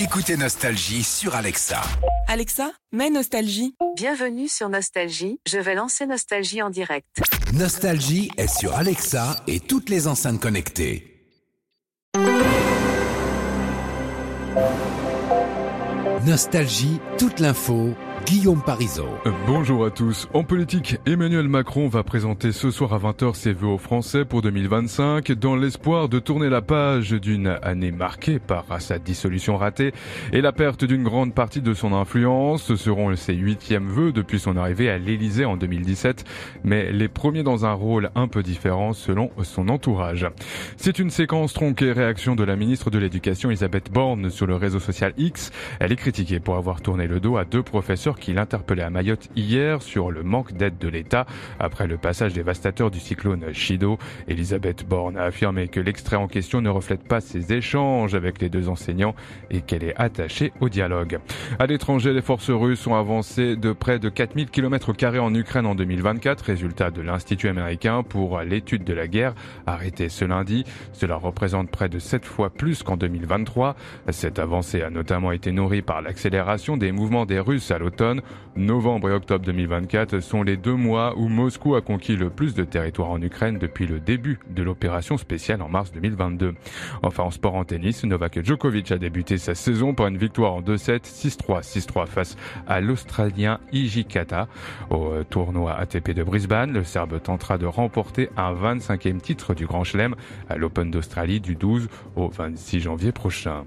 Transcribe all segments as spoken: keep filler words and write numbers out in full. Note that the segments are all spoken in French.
Écoutez Nostalgie sur Alexa. Alexa, mets Nostalgie. Bienvenue sur Nostalgie, je vais lancer Nostalgie en direct. Nostalgie est sur Alexa et toutes les enceintes connectées. Nostalgie, toute l'info, Guillaume Parisot. Bonjour à tous. En politique, Emmanuel Macron va présenter ce soir à vingt heures ses vœux aux Français pour deux mille vingt-cinq dans l'espoir de tourner la page d'une année marquée par sa dissolution ratée et la perte d'une grande partie de son influence. Ce seront ses huitièmes vœux depuis son arrivée à l'Élysée en deux mille dix-sept, mais les premiers dans un rôle un peu différent selon son entourage. C'est une séquence tronquée, réaction de la ministre de l'Éducation Elisabeth Borne sur le réseau social X. Elle est critiquée pour avoir tourné le dos à deux professeurs qui l'interpellaient à Mayotte hier sur le manque d'aide de l'État après le passage dévastateur du cyclone Chido. Elisabeth Borne a affirmé que l'extrait en question ne reflète pas ses échanges avec les deux enseignants et qu'elle est attachée au dialogue. À l'étranger, les forces russes ont avancé de près de quatre mille kilomètres carrés en Ukraine en deux mille vingt-quatre, résultat de l'Institut américain pour l'étude de la guerre, arrêté ce lundi. Cela représente près de sept fois plus qu'en deux mille vingt-trois. Cette avancée a notamment été nourrie par l'accélération des mouvements des Russes à l'automne. Novembre et octobre deux mille vingt-quatre sont les deux mois où Moscou a conquis le plus de territoire en Ukraine depuis le début de l'opération spéciale en mars deux mille vingt-deux. Enfin, en sport en tennis, Novak Djokovic a débuté sa saison par une victoire en deux sept, six trois, six trois face à l'Australien Hijikata. Au tournoi A T P de Brisbane, le Serbe tentera de remporter un vingt-cinquième titre du Grand Chelem à l'Open d'Australie du douze au vingt-six janvier prochain.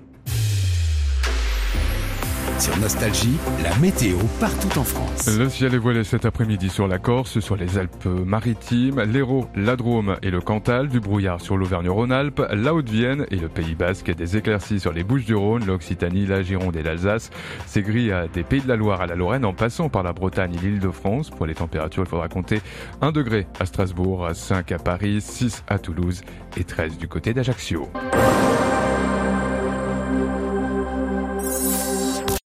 Sur Nostalgie, la météo partout en France. Le ciel est voilé cet après-midi sur la Corse, sur les Alpes-Maritimes, l'Hérault, la Drôme et le Cantal, du brouillard sur l'Auvergne-Rhône-Alpes, la Haute-Vienne et le Pays Basque, des éclaircies sur les Bouches-du-Rhône, l'Occitanie, la Gironde et l'Alsace. C'est gris des Pays de la Loire à la Lorraine en passant par la Bretagne et l'Île-de-France. Pour les températures, il faudra compter un degré à Strasbourg, cinq à Paris, six à Toulouse et treize du côté d'Ajaccio.